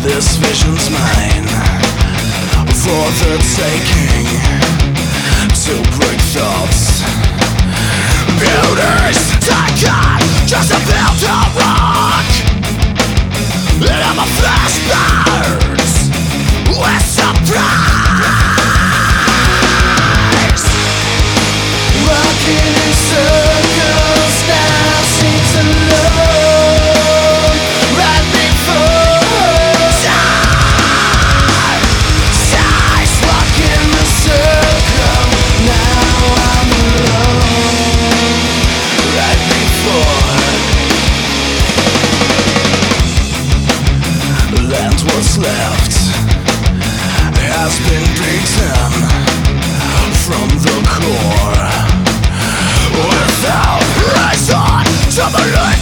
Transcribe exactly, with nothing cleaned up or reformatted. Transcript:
This vision's mine, for the taking, to break thoughts. Beauty's taken, just a built a rock. And I'm a flash birds with surprise. Walking in circles now seems alone. Right before time, sighs walking the circle. Now I'm alone. Right before land was left has been beaten from the core, without reason to believe.